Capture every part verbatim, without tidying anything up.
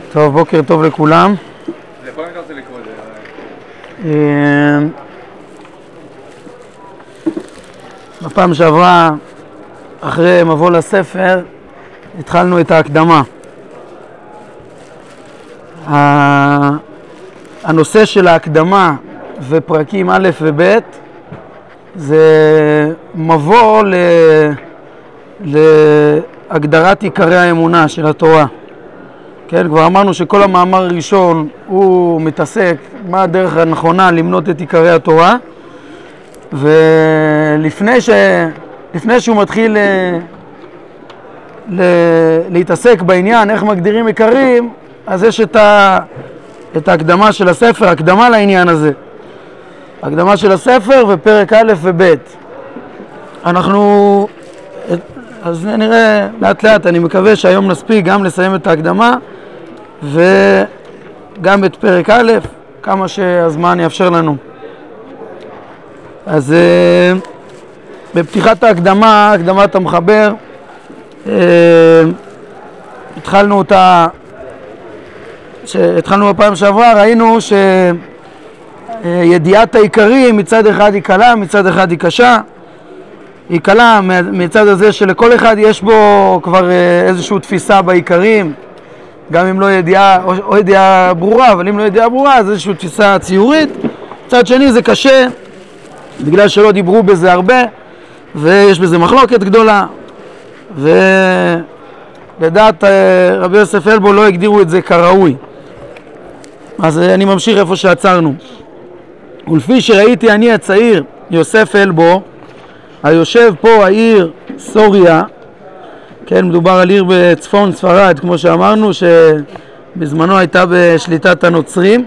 טוב, בוקר טוב לכולם. לכל אני רוצה לקרוא את זה. בפעם שעברה, אחרי מבוא לספר, התחלנו את ההקדמה. הנושא של ההקדמה ופרקים א' וב' זה מבוא ל... להגדרת עיקרי האמונה של התורה. כן, כבר אמרנו שכל המאמר הראשון הוא מתעסק מה הדרך הנכונה למנות את עיקרי התורה, ולפני ש... לפני שהוא מתחיל ל... ל... להתעסק בעניין איך מגדירים עיקרים, אז יש את, ה... את ההקדמה של הספר, הקדמה לעניין הזה. הקדמה של הספר ופרק א' וב'. אנחנו, אז נראה לאט לאט, אני מקווה שהיום נספיק גם לסיים את ההקדמה וגם את פרק א', כמה שהזמן יאפשר לנו. אז בפתיחת ההקדמה, הקדמת המחבר, התחלנו אותה, שהתחלנו בפעם שעברה, ראינו שידיעת העיקרים מצד אחד היא קלה, מצד אחד היא קשה. היא קלה מצד הזה שלכל אחד יש בו כבר איזושהי תפיסה בעיקרים, גם אם לא ידיעה, או, או ידיעה ברורה, אבל אם לא ידיעה ברורה, אז איזושהי תפיסה ציורית. מצד שני זה קשה, בגלל שלא דיברו בזה הרבה, ויש בזה מחלוקת גדולה, ולדעת רבי יוסף אלבו לא הגדירו את זה כראוי. אז אני ממשיך איפה שעצרנו. ולפי שראיתי אני הצעיר יוסף אלבו, היושב פה העיר סוריה, כן, מדובר על עיר בצפון ספרד, כמו שאמרנו, שבזמנו הייתה בשליטת הנוצרים.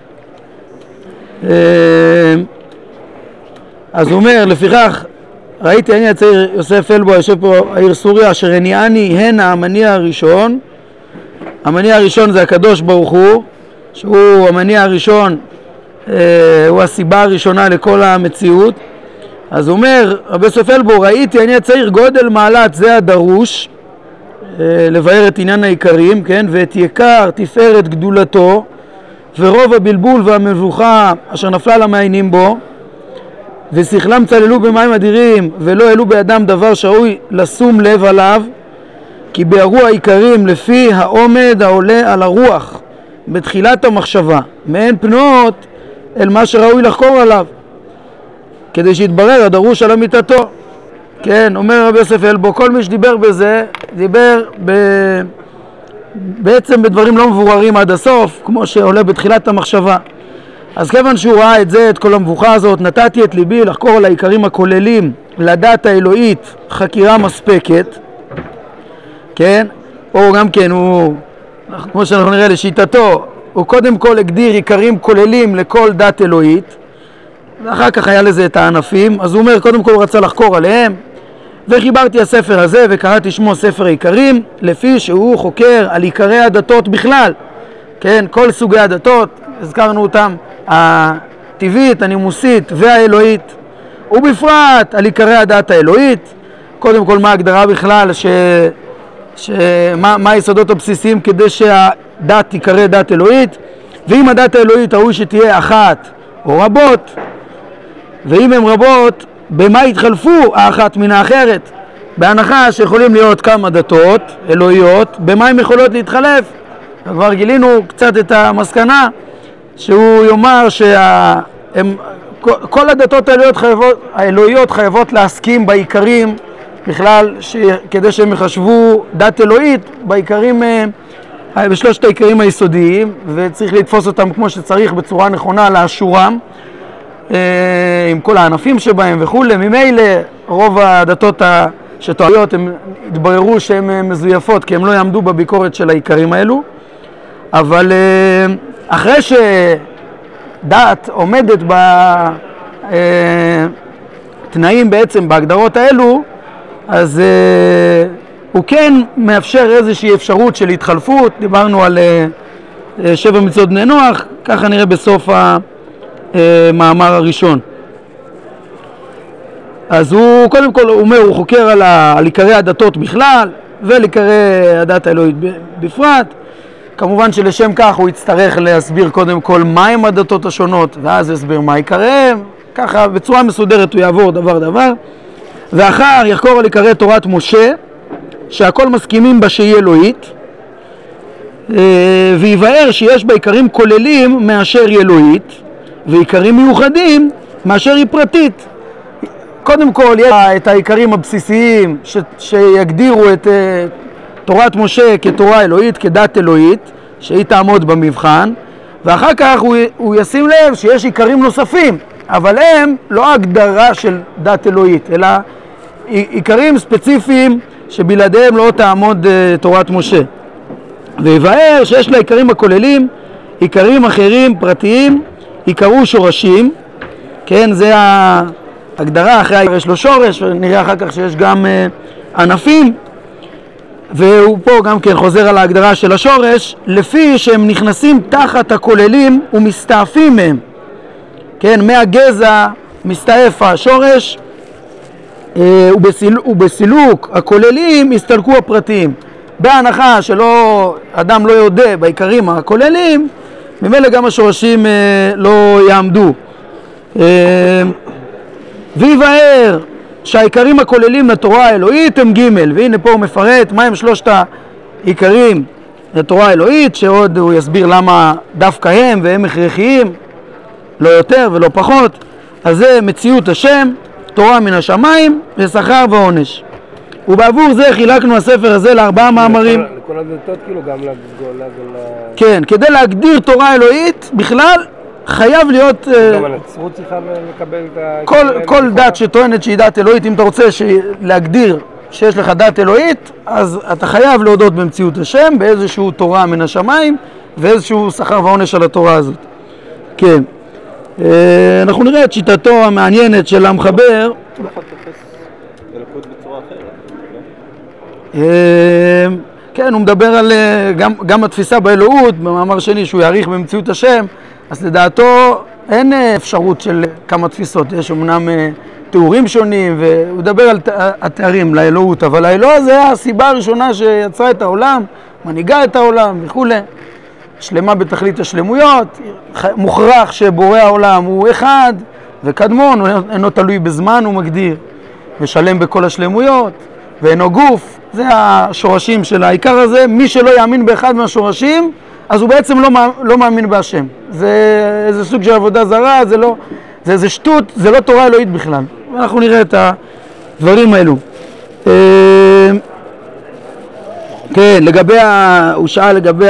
אז הוא אומר, לפיכך, ראיתי אני הצעיר יוסף אלבו, היושב פה העיר סוריה, אשר הניעני הנה המניע הראשון. המניע הראשון זה הקדוש ברוך הוא, שהוא המניע הראשון, הוא הסיבה הראשונה לכל המציאות. אז הוא אומר, רבי יוסף אלבו, ראיתי אני הצעיר גודל מעלת זה הדרוש, לבאר את עניין העיקרים, כן? ואת יקר תפארת גדולתו, ורוב הבלבול והמבוכה אשר נפלה למעיינים בו, ושכלם צללו במים אדירים, ולא העלו בידם דבר שראוי לשום לב עליו, כי ביארו העיקרים לפי העומד העולה על הרוח, בתחילת המחשבה, מעין פנות אל מה שראוי לחקור עליו, כדי שיתברר הדרוש על אמיתתו. כן, אומר רבי יוסף אלבו, כל מי שדיבר בזה, דיבר ב... בעצם בדברים לא מבוררים עד הסוף, כמו שעולה בתחילת המחשבה. אז כיוון שהוא ראה את זה, את כל המבוכה הזאת, נתתי את ליבי לחקור על העיקרים הכוללים לדעת האלוהית חקירה מספקת, כן, או גם כן, הוא, כמו שאנחנו נראה לשיטתו, הוא קודם כל הגדיר עיקרים כוללים לכל דת אלוהית, ואחר כך היה לזה את הענפים. אז הוא אומר, קודם כל הוא רצה לחקור עליהם, וחיברתי הספר הזה וקראתי שמו ספר העיקרים, לפי שהוא חוקר על עיקרי הדתות בכלל, כן, כל סוגי הדתות, הזכרנו אותם, הטבעית, הנימוסית והאלוהית, ובפרט על עיקרי הדת האלוהית. קודם כל מה ההגדרה בכלל, ש... ש... מה, מה היסודות הבסיסיים כדי שהדת תיקרא דת אלוהית, ואם הדת האלוהית ראוי שתהיה אחת או רבות, ואם הן רבות, במה יתחלפו האחת מן האחרת? בהנחה שיכולים להיות כמה דתות אלוהיות, במה הן יכולות להתחלף? כבר גילינו קצת את המסקנה, שהוא יאמר שכל הדתות האלוהיות חייבות, האלוהיות חייבות להסכים בעיקרים בכלל, ש... כדי שהם יחשבו דת אלוהית בעיקרים, בשלושת העיקרים היסודיים, וצריך לתפוס אותם כמו שצריך בצורה נכונה לאשורם, עם כל הענפים שבהם וכו'. ממילא רוב הדתות שטועיות הם התבררו שהן מזויפות, כי הם לא יעמדו בביקורת של העיקרים האלו. אבל אחרי שדת עומדת בתנאים בעצם בהגדרות האלו, אז הוא כן מאפשר איזושהי אפשרות של התחלפות. דיברנו על שבע מצוות בני נוח, ככה נראה בסוף המאמר הראשון. אז הוא קודם כל הוא אומר, הוא חוקר על, ה, על עיקרי הדתות בכלל ועל עיקרי הדת האלוהית בפרט, כמובן שלשם כך הוא יצטרך להסביר קודם כל מהם הדתות השונות, ואז יסביר מה עיקריהם, ככה בצורה מסודרת הוא יעבור דבר דבר, ואחר יחקור על עיקרי תורת משה, שהכל מסכימים בה שהיא אלוהית, ויבאר שיש בה עיקרים כוללים מאשר היא אלוהית, ועיקרים מיוחדים מאשר היא פרטית. קודם כל יש את העיקרים הבסיסיים ש... שיגדירו את uh, תורת משה כתורה אלוהית, כדת אלוהית, שהיא תעמוד במבחן, ואחר כך הוא, הוא ישים לב שיש עיקרים נוספים, אבל הם לא הגדרה של דת אלוהית, אלא עיקרים ספציפיים שבלעדיהם לא תעמוד uh, תורת משה. ויבאר שיש לה עיקרים הכוללים, עיקרים אחרים פרטיים, עיקרו שורשים, כן, זה ההגדרה, אחרי יש לו שורש, ונראה אחר כך שיש גם uh, ענפים, והוא פה גם כן חוזר על ההגדרה של השורש, לפי שהם נכנסים תחת הכוללים ומסתעפים מהם, כן, מהגזע מסתעף השורש, uh, ובסיל, ובסילוק הכוללים הסתלקו הפרטיים. בהנחה שלא, אדם לא יודע בעיקרים הכוללים, ממילא גם השורשים uh, לא יעמדו. Uh, ויבאר שהעיקרים הכוללים לתורה האלוהית הם ג', והנה פה הוא מפרט מהם שלושת העיקרים לתורה האלוהית, שעוד הוא יסביר למה דווקא הם והם הכרחיים, לא יותר ולא פחות. אז זה מציאות השם, תורה מן השמיים ושכר ועונש. ובעבור זה חילקנו הספר הזה לארבעה מאמרים. לכל הדתות כאילו גם לגולה ול... כן, כדי להגדיר תורה אלוהית בכלל חייב להיות... גם הנצרות צריכה לקבל את ה... כל, כל דת שטוענת שהיא דת אלוהית, אם אתה רוצה להגדיר שיש לך דת אלוהית, אז אתה חייב להודות במציאות השם, באיזשהו תורה מן השמיים, ואיזשהו שכר ועונש על התורה הזאת. כן. אנחנו נראה את שיטתו המעניינת של המחבר. כן, הוא מדבר על גם, גם התפיסה באלוהות, במאמר שני שהוא יעריך במציאות השם, אז לדעתו אין אפשרות של כמה תפיסות, יש אמנם תיאורים שונים, והוא מדבר על התארים לאלוהות, אבל האלוה זה הסיבה הראשונה שיצרה את העולם, מנהיגה את העולם וכו'. שלמה בתכלית השלמויות, מוכרח שבורא העולם הוא אחד וקדמון, הוא אינו תלוי בזמן, הוא מגדיר, ושלם בכל השלמויות, ואינו גוף. זה השורשים של העיקר הזה. מי שלא יאמין באחד מהשורשים, אז הוא בעצם לא, לא מאמין בהשם. זה איזה סוג של עבודה זרה, זה לא, זה איזה שטות, זה לא תורה אלוהית בכלל. אנחנו נראה את הדברים האלו. כן, לגבי, הוא שאל לגבי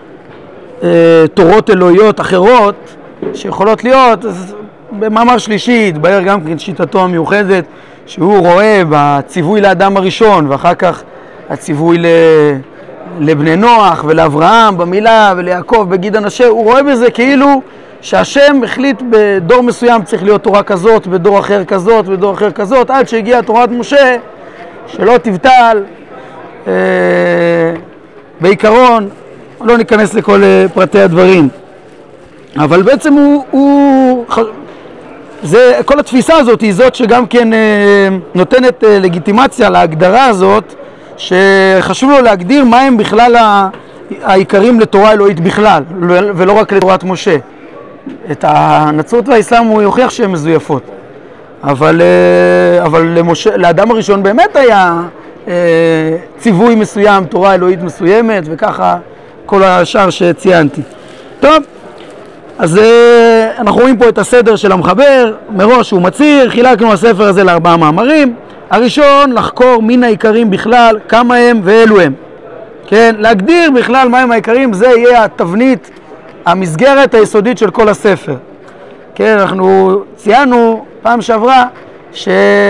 תורות אלוהיות אחרות שיכולות להיות, אז במאמר שלישי התבהר גם כן שיטתו המיוחדת, שהוא רואה בציווי לאדם הראשון, ואחר כך הציווי לבני נוח ולאברהם במילה וליעקב בגיד הנשה, הוא רואה בזה כאילו שהשם החליט בדור מסוים צריך להיות תורה כזאת, בדור אחר כזאת, בדור אחר כזאת, עד שהגיעה תורת משה שלא תבטל. אה, בעיקרון, לא ניכנס לכל פרטי הדברים, אבל בעצם הוא, הוא זה, כל התפיסה הזאת היא זאת שגם כן אה, נותנת אה, לגיטימציה להגדרה הזאת, שחשוב לו להגדיר מהם בכלל העיקרים לתורה אלוהית בכלל, ולא רק לתורת משה. את הנצרות והאסלאם הוא יוכיח שהן מזויפות, אבל, אה, אבל למשה, לאדם הראשון באמת היה אה, ציווי מסוים, תורה אלוהית מסוימת, וככה כל השאר שציינתי. טוב, אז אנחנו רואים פה את הסדר של המחבר, מראש הוא מצהיר, חילקנו הספר הזה לארבעה מאמרים. הראשון, לחקור מן העיקרים בכלל, כמה הם ואלו הם. כן, להגדיר בכלל מהם העיקרים, זה יהיה התבנית, המסגרת היסודית של כל הספר. כן, אנחנו ציינו פעם שעברה ש...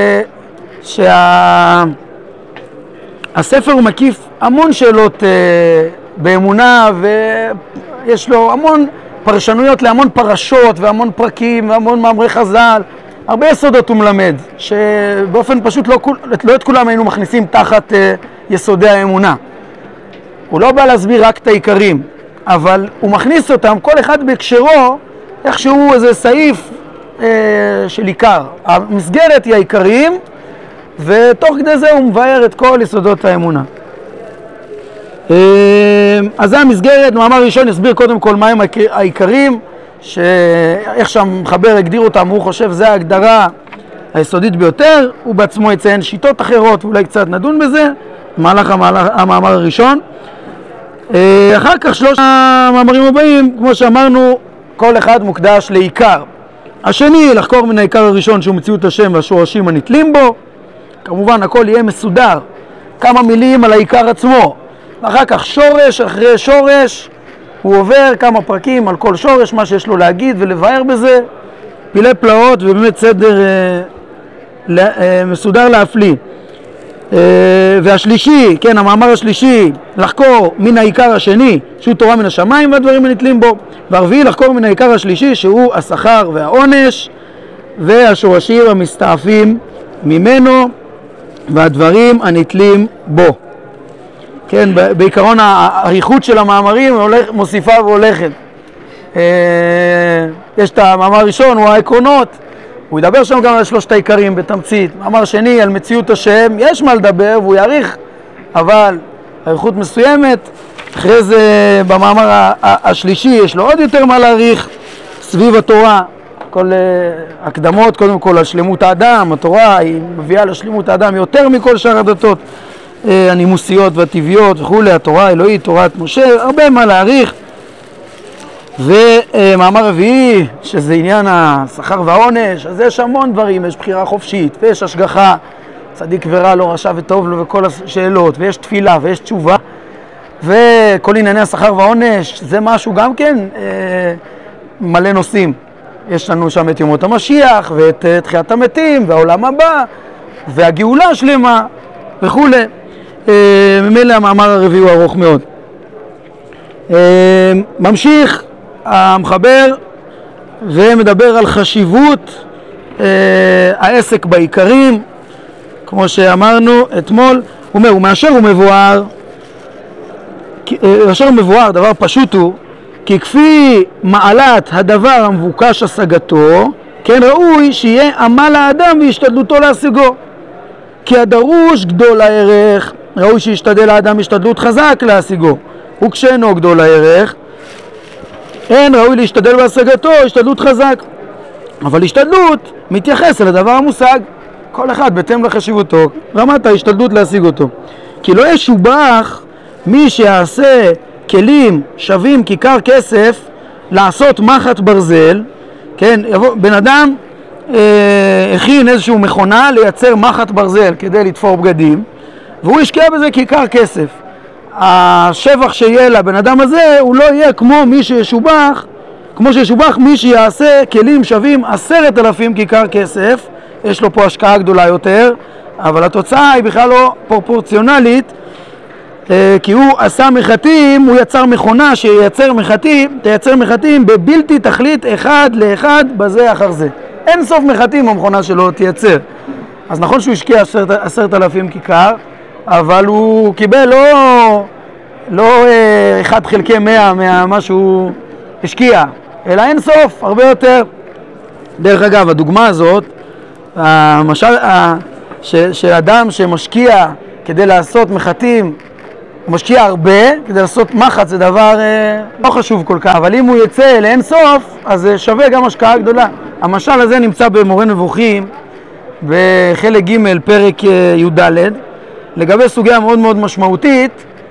שה... הספר הוא מקיף המון שאלות אה, באמונה, ויש לו המון פרשנויות להמון פרשות והמון פרקים והמון מאמרי חז"ל, הרבה יסודות הוא מלמד, שבאופן פשוט לא, לא את כולם היינו מכניסים תחת אה, יסודי האמונה. הוא לא בא להסביר רק את העיקרים, אבל הוא מכניס אותם, כל אחד בהקשרו, איכשהו איזה סעיף אה, של עיקר. המסגרת היא העיקרים, ותוך כדי זה הוא מבאר את כל יסודות האמונה. אז זה המסגרת. מאמר ראשון יסביר קודם כל מהם העיקרים, שאיך שהמחבר הגדיר אותם, הוא חושב זה ההגדרה היסודית ביותר, הוא בעצמו יציין שיטות אחרות, ואולי קצת נדון בזה, במהלך המאמר הראשון. אחר כך שלוש המאמרים הבאים, כמו שאמרנו, כל אחד מוקדש לעיקר. השני, לחקור מן העיקר הראשון שהוא מציאות השם והשורשים הנתלים בו. כמובן הכל יהיה מסודר, כמה מילים על העיקר עצמו, ואחר כך שורש אחרי שורש, הוא עובר כמה פרקים על כל שורש, מה שיש לו להגיד ולבאר בזה, פילי פלאות ובאמת סדר אה, אה, מסודר להפליא. אה, והשלישי, כן, המאמר השלישי, לחקור מן העיקר השני, שהוא תורה מן השמיים והדברים הנתלים בו, והרביעי לחקור מן העיקר השלישי, שהוא השכר והעונש והשורשים המסתעפים ממנו והדברים הנתלים בו. כן, בעיקרון האריכות של המאמרים הולך, מוסיפה והולכת. יש את המאמר הראשון, הוא העקרונות, הוא ידבר שם גם על שלושת העיקרים בתמצית. מאמר שני על מציאות השם, יש מה לדבר והוא יאריך, אבל אריכות מסוימת. אחרי זה במאמר השלישי יש לו עוד יותר מה להאריך סביב התורה, כל הקדמות קודם כל על שלמות האדם. התורה היא מביאה לשלמות האדם יותר מכל שאר הדתות הנימוסיות והטבעיות וכו'. התורה האלוהית, תורת משה, הרבה מה להאריך. ומאמר רביעי, שזה עניין השכר והעונש, אז יש המון דברים, יש בחירה חופשית ויש השגחה, צדיק ורע לו, רשע וטוב לו וכל השאלות, ויש תפילה ויש תשובה, וכל ענייני השכר והעונש זה משהו גם כן אה, מלא נושאים. יש לנו שם את ימות המשיח ואת תחיית המתים והעולם הבא והגאולה השלמה וכו'. ממילא המאמר הרביעי הוא ארוך מאוד. ממשיך המחבר ומדבר על חשיבות העסק בעיקרים, כמו שאמרנו אתמול. הוא אומר, ומאשר הוא מבואר, מאשר הוא מבואר, דבר פשוט הוא, כי כפי מעלת הדבר המבוקש השגתו, כן ראוי שיהיה עמל האדם והשתדלותו להשיגו. כי הדרוש גדול הערך, ראוי שישתדל האדם השתדלות חזק להשיגו. וכשאינו גדול הערך, אין ראוי להשתדל בהשגתו השתדלות חזק. אבל השתדלות מתייחס אל הדבר המושג, כל אחד בהתאם לחשיבותו, רמת ההשתדלות להשיג אותו. כי לא ישובח מי שיעשה כלים שווים כיכר כסף לעשות מחט ברזל. כן, יבוא, בן אדם אה, הכין איזשהו מכונה לייצר מחט ברזל כדי לתפור בגדים, והוא השקיע בזה כיכר כסף. השבח שיהיה לבן אדם הזה הוא לא יהיה כמו מי שישובח, כמו שישובח מי שיעשה כלים שווים עשרת אלפים כיכר כסף. יש לו פה השקעה גדולה יותר, אבל התוצאה היא בכלל לא פרופורציונלית, כי הוא עשה מחטים, הוא יצר מכונה שייצר מחטים, תייצר מחטים בבלתי תכלית אחד לאחד בזה אחר זה. אין סוף מחטים המכונה שלו תייצר. אז נכון שהוא השקיע עשרת, עשרת אלפים כיכר, אבל הוא קיבל לא, לא אחד חלקי מאה מה שהוא השקיע, אלא אין סוף, הרבה יותר. דרך אגב, הדוגמה הזאת, המשל, ש, שאדם שמשקיע כדי לעשות מחטים, הוא משקיע הרבה, כדי לעשות מחט זה דבר אה, לא חשוב כל כך, אבל אם הוא יצא לאין סוף, אז זה שווה גם השקעה גדולה. המשל הזה נמצא במורה נבוכים, בחלק ג' פרק י"ד, לגבי סוגיה מאוד מאוד משמעותית,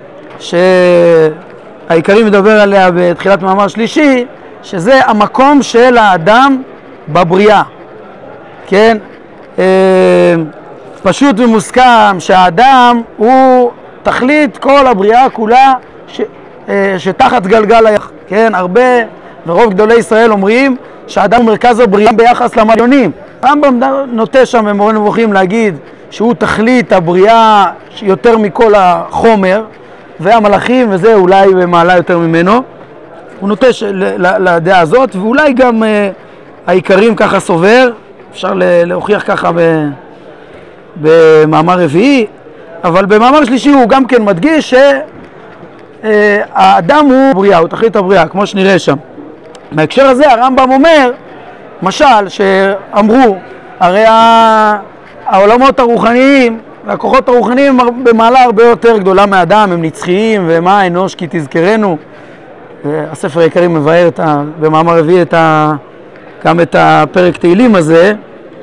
שהעיקרי מדבר עליה בתחילת מאמר שלישי, שזה המקום של האדם בבריאה. כן? אה, פשוט ומוסכם שהאדם הוא תכלית כל הבריאה כולה ש, אה, שתחת גלגל היח. כן? הרבה ורוב גדולי ישראל אומרים שהאדם הוא מרכז הבריאה ביחס למעליונים. רמב"ם נוטה שם במורה נבוכים להגיד שהוא תכלית הבריאה יותר מכל החומר, והמלאכים וזה אולי במעלה יותר ממנו. הוא נוטה לדעה הזאת, ואולי גם אה, העיקרים ככה סובר, אפשר להוכיח ככה במאמר רביעי, אבל במאמר שלישי הוא גם כן מדגיש שהאדם הוא בריאה, הוא תכלית הבריאה, כמו שנראה שם. בהקשר הזה הרמב"ם אומר, משל שאמרו, הרי העולמות הרוחניים הכוחות הרוחניים במעלה הרבה יותר גדולה מאדם, הם נצחיים, ומה האנוש כי תזכרנו. הספר העיקרי מבאר את ה, במאמר הביא את ה, גם את הפרק תהילים הזה,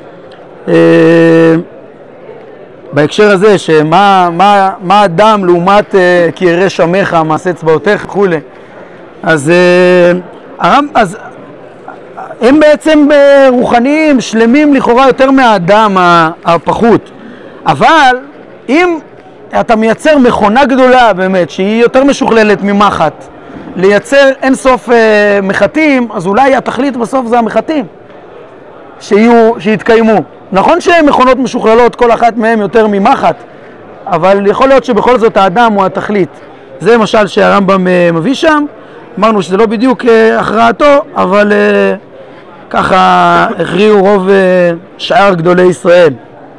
בהקשר הזה, שמה מה, מה אדם לעומת כי ירא שמך, מעשה אצבעותיך וכו'. אז, אז הם בעצם רוחניים, שלמים לכאורה יותר מהאדם הפחות. אבל אם אתה מייצר מכונה גדולה באמת, שהיא יותר משוכללת ממחט, לייצר אין סוף אה, מחטים, אז אולי התכלית בסוף זה המחטים שיהיו, שיתקיימו. נכון שהן מכונות משוכללות, כל אחת מהן יותר ממחט, אבל יכול להיות שבכל זאת האדם הוא התכלית. זה למשל שהרמב"ם אה, מביא שם, אמרנו שזה לא בדיוק אה, הכרעתו, אבל אה, ככה הכריעו רוב אה, שאר גדולי ישראל.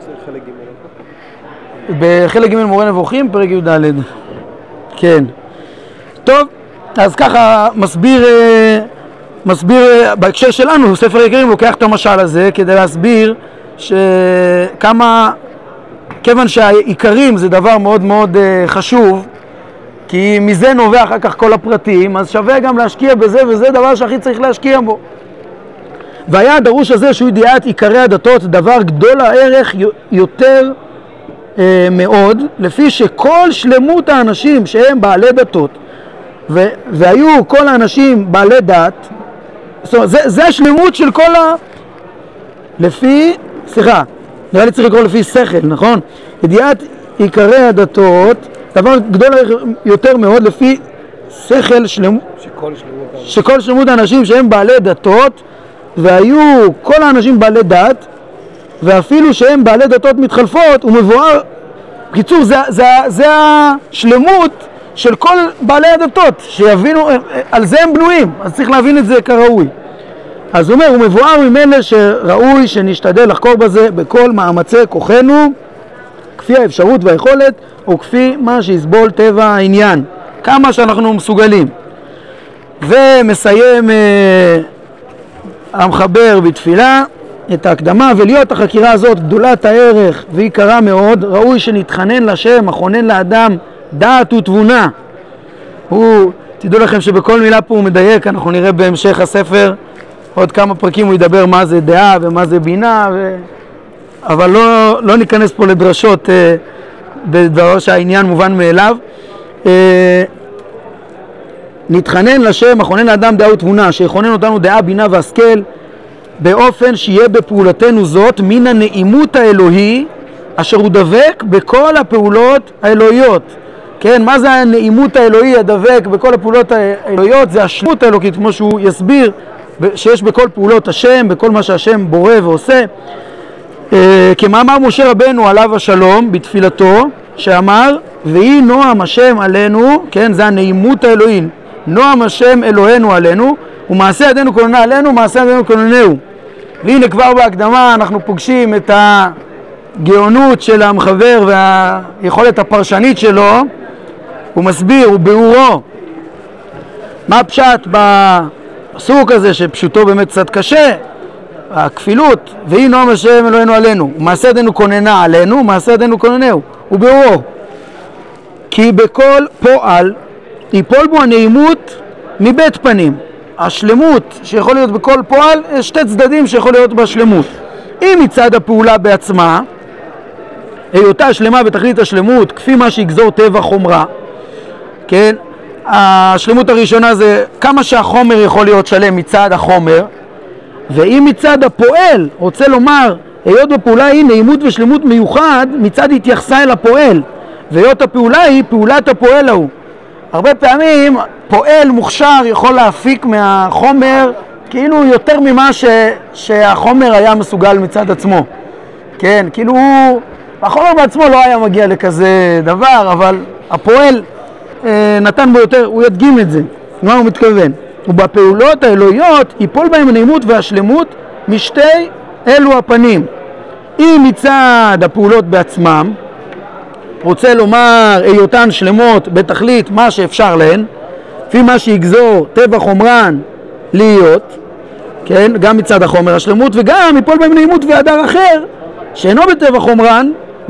בחלק ג' מורה נבוכים, פרק י' ד'. כן. טוב, אז ככה מסביר, מסביר, בהקשר שלנו, ספר העיקרים לוקח את המשל הזה כדי להסביר שכמה, כיוון שהעיקרים זה דבר מאוד מאוד חשוב, כי מזה נובע אחר כך כל הפרטים, אז שווה גם להשקיע בזה, וזה דבר שהכי צריך להשקיע בו. והיה הדרוש הזה שהוא ידיעת עיקרי הדתות, דבר גדול הערך יותר מאוד, לפי שכל שלמות האנשים שהם בעלי דתות, ו- והיו כל האנשים בעלי דת, זאת אומרת, זה, זה השלמות של כל ה... לפי, סליחה, נראה לי צריך לקרוא לפי שכל, נכון? ידיעת עיקרי הדתות, דבר גדול יותר מאוד, לפי שכל שלמות, שכל שלמות, שכל שלמות האנשים שהם בעלי דתות, והיו כל האנשים בעלי דת, ואפילו שהם בעלי דתות מתחלפות, הוא מבואר, בקיצור, זה, זה, זה השלמות של כל בעלי הדתות, שיבינו, על זה הם בנויים, אז צריך להבין את זה כראוי. אז הוא אומר, הוא מבואר ממילא שראוי שנשתדל לחקור בזה בכל מאמצי כוחנו, כפי האפשרות והיכולת, או כפי מה שיסבול טבע העניין, כמה שאנחנו מסוגלים. ומסיים אה, המחבר בתפילה, את ההקדמה, ולהיות החקירה הזאת גדולת הערך ויקרה מאוד, ראוי שנתחנן לשם, הכונן לאדם דעת ותבונה. הוא, תדעו לכם שבכל מילה פה הוא מדייק, אנחנו נראה בהמשך הספר, עוד כמה פרקים הוא ידבר מה זה דעה ומה זה בינה, ו... אבל לא, לא ניכנס פה לדרשות אה, בדבר שהעניין מובן מאליו. אה, נתחנן לשם, הכונן לאדם דעה ותבונה, שיכונן אותנו דעה, בינה והשכל, באופן שיהיה בפעולתנו זאת מן הנעימות האלוהי אשר הוא דבק בכל הפעולות האלוהיות. כן, מה זה הנעימות האלוהי הדבק בכל הפעולות האלוהיות? זה השלמות האלוקית, כמו שהוא יסביר, שיש בכל פעולות השם, בכל מה שהשם בורא ועושה. כמאמר משה רבנו עליו השלום בתפילתו, שאמר, ויהי נועם השם עלינו, כן, זה הנעימות האלוהי, נועם השם אלוהינו עלינו, ומעשה ידינו כוננה עלינו, מעשה ידינו כוננהו. והנה כבר בהקדמה אנחנו פוגשים את הגאונות של המחבר והיכולת הפרשנית שלו. הוא מסביר, הוא ביאורו. מה פשט בפסוק הזה שפשוטו באמת קצת קשה? הכפילות, והיא נועם השם אלוהינו עלינו, ומעשה ידינו כוננה עלינו, ומעשה ידינו כוננהו. הוא ביאורו. כי בכל פועל ייפול בו הנעימות מבית פנים. השלמות שיכול להיות בכל פועל, יש שתי צדדים שיכול להיות בשלמות. אם מצד הפעולה בעצמה, היותה שלמה בתכלית השלמות, כפי מה שיגזור טבע חומרה, כן? השלמות הראשונה זה כמה שהחומר יכול להיות שלם מצד החומר, ואם מצד הפועל, רוצה לומר, היות בפעולה היא נעימות ושלמות מיוחד, מצד התייחסה אל הפועל, והיות הפעולה היא פעולת הפועל ההוא. הרבה פעמים פועל מוכשר יכול להפיק מהחומר כאילו יותר ממה ש... שהחומר היה מסוגל מצד עצמו. כן, כאילו הוא, החומר בעצמו לא היה מגיע לכזה דבר, אבל הפועל אה, נתן בו יותר, הוא ידגים את זה, מה הוא מתכוון. ובפעולות האלוהיות ייפול בהם הנעימות והשלמות משתי אלו הפנים. אם מצד הפעולות בעצמם, רוצה לומר היותן שלמות בתכלית מה שאפשר להן, לפי מה שיגזור טבע חומרן להיות, כן, גם מצד החומר השלמות, וגם ייפול בהם נעימות והדר אחר שאינו בטבע חומרן,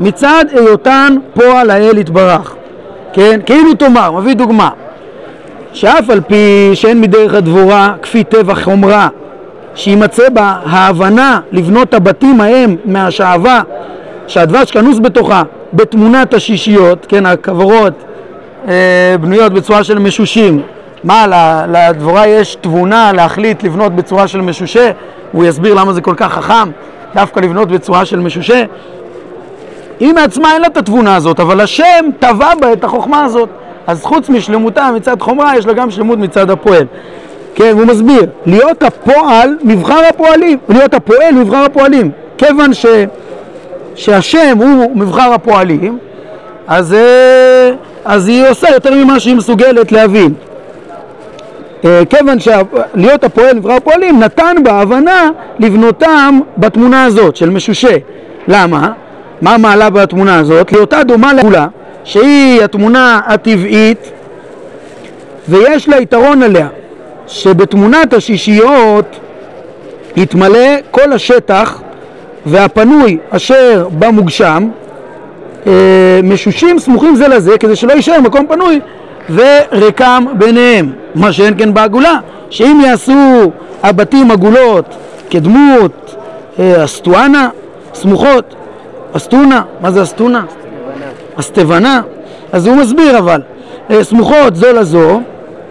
מצד היותן פועל האל יתברך. כן? כאילו תאמר, מביא דוגמה, שאף על פי שאין מדרך הדבורה כפי טבע חומרה, שימצא בה ההבנה לבנות הבתים ההם מהשעבה, שהדבש כנוס בתוכה, בתמונת השישיות, כן, הכוורות אה, בנויות בצורה של משושים. מה, לדבורה יש תבונה להחליט לבנות בצורה של משושה? הוא יסביר למה זה כל כך חכם, דווקא לבנות בצורה של משושה. היא מעצמה אין לה את התבונה הזאת, אבל השם טבע בה את החוכמה הזאת. אז חוץ משלמותה מצד חומרה, יש לה גם שלמות מצד הפועל. כן, הוא מסביר, להיות הפועל מבחר הפועלים, להיות הפועל מבחר הפועלים, כיוון ש, שהשם הוא מבחר הפועלים, אז, אז היא עושה יותר ממה שהיא מסוגלת להבין. כיוון שלהיות הפועל מבחר הפועלים נתן בה הבנה לבנותם בתמונה הזאת של משושה. למה? מה מעלה בתמונה הזאת? להיותה דומה לגאולה, שהיא התמונה הטבעית, ויש לה יתרון עליה, שבתמונת השישיות יתמלא כל השטח והפנוי אשר במוגשם, משושים סמוכים זה לזה, כדי שלא יישאר מקום פנוי ורקם ביניהם. מה שאין כן בעגולה, שאם יעשו הבתים עגולות כדמות אסטואנה, סמוכות, אסטונה, מה זה אסטונה? אסטבנה. אז הוא מסביר, אבל סמוכות זו לזו,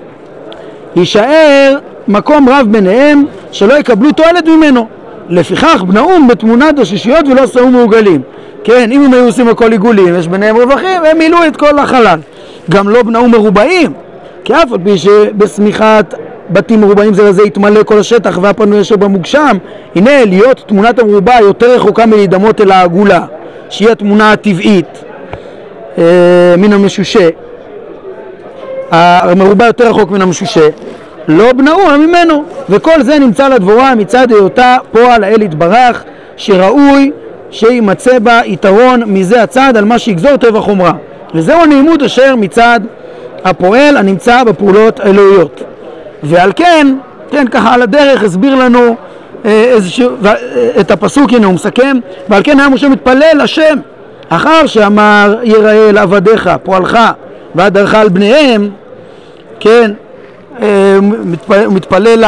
יישאר מקום רב ביניהם שלא יקבלו תועלת ממנו. לפיכך בנאום בתמונת השישיות ולא שמו מעוגלים. כן, אם הם היו עושים הכל עיגולים, יש ביניהם רווחים, הם מילאו את כל החלל. גם לא בנאום מרובעים, כי אף על פי שבסמיכת בתים מרובעים זה לזה יתמלא כל השטח והפנוי אשר במוגשם, הנה להיות תמונת המרובע יותר רחוקה מלהידמות אל העגולה, שהיא התמונה הטבעית אה, מן המשושה. המרובע יותר רחוק מן המשושה, לא בנאום ממנו, וכל זה נמצא לדבורה מצד היותה פועל האל יתברך, שראוי שימצא בה יתרון מזה הצד על מה שיגזור טבע חומרה. וזהו הנעימות אשר מצד הפועל הנמצא בפעולות האלוהיות. ועל כן, כן, ככה על הדרך הסביר לנו אה, איזשהו, אה, את הפסוק, הנה הוא מסכם, ועל כן היה משה מתפלל השם, אחר שאמר יראה לעבדיך פועלך והדרך על בניהם, כן, אה, מתפלל, מתפלל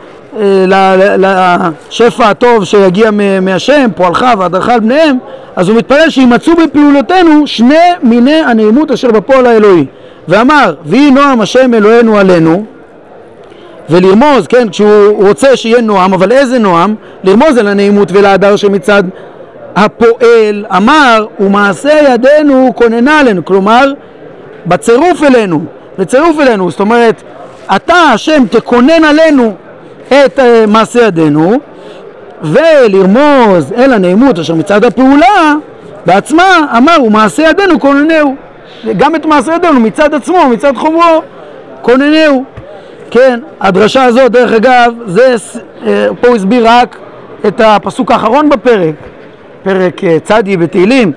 לשפע הטוב שיגיע מהשם, פועלך והדרך על בניהם, אז הוא מתפלל שימצאו בפעולותינו שני מיני הנעימות אשר בפועל האלוהי. ואמר, ויהי נועם השם אלוהינו עלינו, ולרמוז, כן, כשהוא רוצה שיהיה נועם, אבל איזה נועם? לרמוז על הנעימות ולהדר שמצד הפועל, אמר, ומעשה ידינו כוננה עלינו, כלומר, בצירוף אלינו, בצירוף אלינו, זאת אומרת, אתה השם תכונן עלינו את uh, מעשה ידינו, ולרמוז אל הנעימות אשר מצד הפעולה, בעצמה אמר, ומעשה ידינו כוננהו, גם את מעשה ידינו מצד עצמו, מצד חומרו, כוננהו. כן, הדרשה הזאת, דרך אגב, זה, פה הוא הסביר רק את הפסוק האחרון בפרק, פרק צדי בתהילים,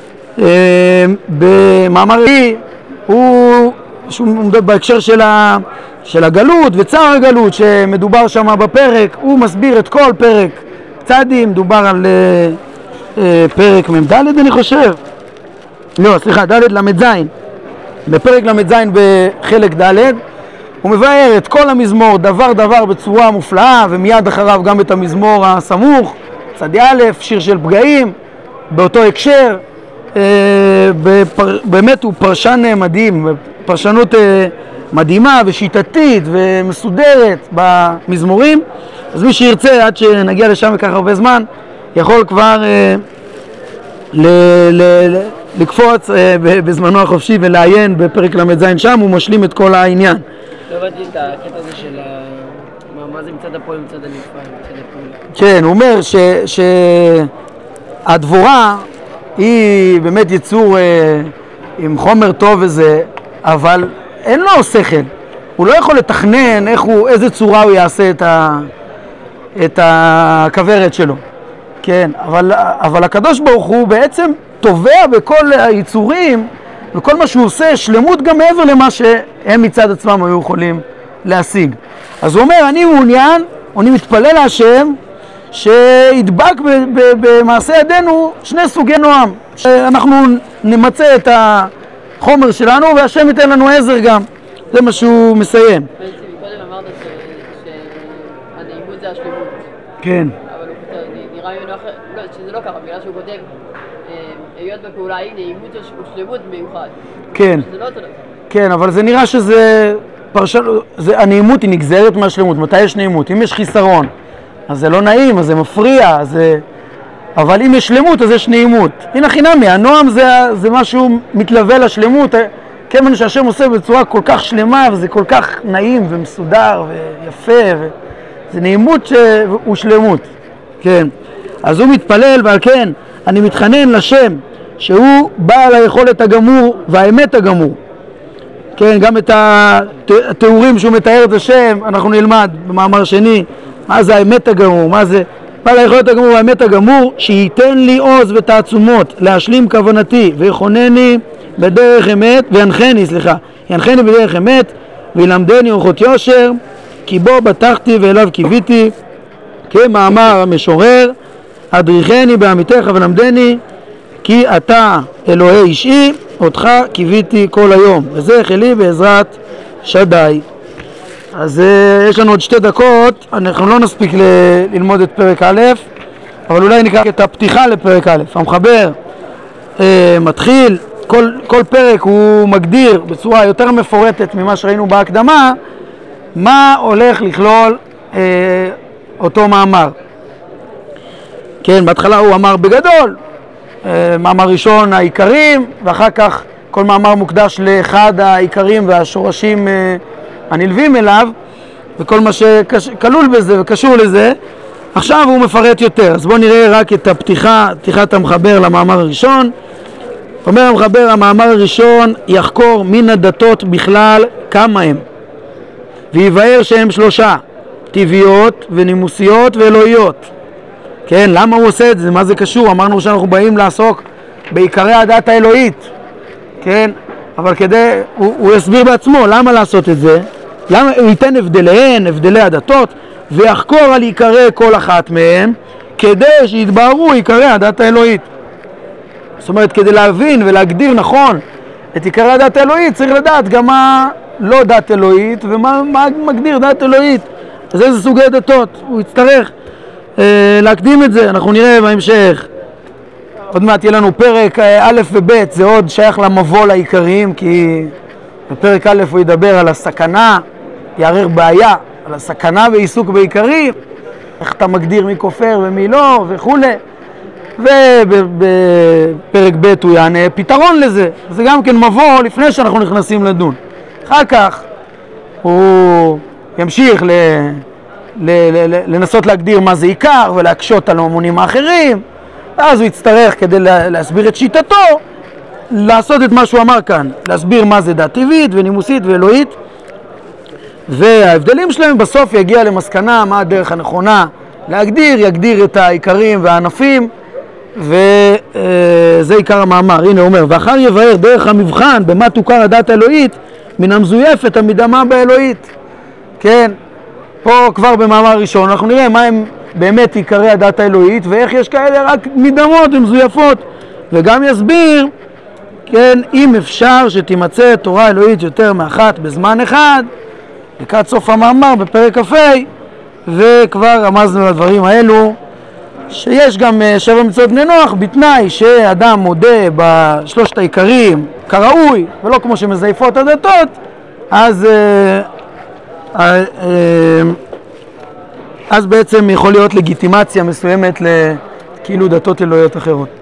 במאמר רביעי, הוא בהקשר של, ה, של הגלות וצער הגלות שמדובר שם בפרק, הוא מסביר את כל פרק צדי, מדובר על פרק ממד' אני חושב, לא, סליחה, ד' למד זין, בפרק למד זין בחלק ד', הוא מבאר את כל המזמור דבר דבר בצורה מופלאה, ומיד אחריו גם את המזמור הסמוך, צדי א', שיר של פגעים, באותו הקשר. אה, בפר, באמת הוא פרשן מדהים, פרשנות אה, מדהימה ושיטתית ומסודרת במזמורים. אז מי שירצה, עד שנגיע לשם וכך הרבה זמן, יכול כבר אה, ל, ל, ל, לקפוץ אה, בזמנו החופשי ולעיין בפרק למד זין, שם הוא משלים את כל העניין. לא הבנתי את הקטע הזה של מה זה מצד הפועל, מצד הנפעל, מצד הפעולה. כן, הוא אומר שהדבורה היא באמת יצור אה, עם חומר טוב וזה, אבל אין לו שכל. הוא לא יכול לתכנן איך הוא, איזה צורה הוא יעשה את, ה, את הכוורת שלו. כן, אבל, אבל הקדוש ברוך הוא בעצם תובע בכל היצורים, וכל מה שהוא עושה, שלמות גם מעבר למה שהם מצד עצמם היו יכולים להשיג. אז הוא אומר, אני מעוניין, אני מתפלל להשם, שידבק במעשה ידינו שני סוגי נועם, שאנחנו נמצא את החומר שלנו והשם ייתן לנו עזר גם. זה מה שהוא מסיים. בעצם קודם אמרת שהנעימות זה השלמות. כן. אבל נראה ממנו אחר, שזה לא ככה, בגלל שהוא כותב היות בפעולה היא נעימות ושלמות מיוחד. כן. זה לא אותו דבר. כן, אבל זה נראה שזה פרשן, זה, הנעימות היא נגזרת מהשלמות. מתי יש נעימות? אם יש חיסרון, אז זה לא נעים, אז זה מפריע, אז זה... אבל אם יש שלמות, אז יש נעימות. הנה חינמי, הנועם זה, זה משהו מתלווה לשלמות, כיוון שהשם עושה בצורה כל כך שלמה, וזה כל כך נעים ומסודר ויפה, וזה נעימות שהוא שלמות. כן. אז הוא מתפלל, ועל כן אני מתחנן לשם, שהוא בעל היכולת הגמור והאמת הגמור. כן, גם את התיאורים שהוא מתאר את השם, אנחנו נלמד במאמר שני, מה זה האמת הגמור, מה זה בעל היכולת הגמור והאמת הגמור, שייתן לי עוז ותעצומות להשלים כוונתי ויכונני בדרך אמת, וינחני, סליחה, ינחני בדרך אמת, וילמדני אורחות יושר, כי בו בטחתי ואליו קיוויתי, כמאמר המשורר, אדריכני בעמיתך ולמדני, כי אתה אלוהי אישי, אותך קיוויתי כל היום, וזה חלי בעזרת שדי. אז uh, יש לנו עוד שתי דקות, אנחנו לא נספיק ל- ללמוד את פרק א', אבל אולי נקרא את הפתיחה לפרק א'. המחבר uh, מתחיל, כל, כל פרק הוא מגדיר בצורה יותר מפורטת ממה שראינו בהקדמה, מה הולך לכלול uh, אותו מאמר. כן, בהתחלה הוא אמר בגדול, uh, מאמר ראשון העיקרים, ואחר כך כל מאמר מוקדש לאחד העיקרים והשורשים uh, הנלווים אליו, וכל מה שכלול בזה וקשור לזה. עכשיו הוא מפרט יותר, אז בואו נראה רק את הפתיחה, פתיחת המחבר למאמר הראשון. אומר המחבר, המאמר הראשון יחקור מן הדתות בכלל כמה הם, ויבאר שהם שלושה, טבעיות ונימוסיות ואלוהיות. כן, למה הוא עושה את זה? מה זה קשור? אמרנו שאנחנו באים לעסוק בעיקרי הדת האלוהית, כן? אבל כדי, הוא, הוא יסביר בעצמו למה לעשות את זה, למה הוא ייתן הבדליהן, הבדלי הדתות, ויחקור על עיקרי כל אחת מהם, כדי שיתבהרו עיקרי הדת האלוהית. זאת אומרת, כדי להבין ולהגדיר נכון את עיקרי הדת האלוהית, צריך לדעת גם מה לא דת אלוהית, ומה מה מגדיר דת אלוהית. אז איזה סוגי דתות, הוא יצטרך אה, להקדים את זה, אנחנו נראה בהמשך. עוד מעט יהיה לנו פרק א' וב', זה עוד שייך למבוא לעיקריים, כי בפרק א' הוא ידבר על הסכנה, יערר בעיה, על הסכנה בעיסוק בעיקרים, איך אתה מגדיר מי כופר ומי לא וכו'. ובפרק ב' הוא יענה פתרון לזה, זה גם כן מבוא לפני שאנחנו נכנסים לדון. אחר כך הוא ימשיך ל... ל... ל... לנסות להגדיר מה זה עיקר ולהקשות על הממונים האחרים, ואז הוא יצטרך כדי להסביר את שיטתו, לעשות את מה שהוא אמר כאן, להסביר מה זה דת טבעית ונימוסית ואלוהית, וההבדלים שלהם. בסוף יגיע למסקנה מה הדרך הנכונה להגדיר, יגדיר את העיקרים והענפים, וזה עיקר המאמר. הנה הוא אומר, ואחר יבהר דרך המבחן במה תוכר הדת האלוהית מן המזויפת המדמה באלוהית. כן, פה כבר במאמר ראשון אנחנו נראה מה הם באמת עיקרי הדת האלוהית, ואיך יש כאלה רק מדמות ומזויפות, וגם יסביר, כן, אם אפשר שתימצא תורה אלוהית יותר מאחת בזמן אחד, לקראת סוף המאמר בפרק כ"ה, וכבר רמזנו לדברים האלו, שיש גם שבע מצוות בני נוח, בתנאי שאדם מודה בשלושת העיקרים כראוי, ולא כמו שמזייפות הדתות, אז אה, אה, אז בעצם יכול להיות לגיטימציה מסוימת לכאילו דתות אלוהיות אחרות.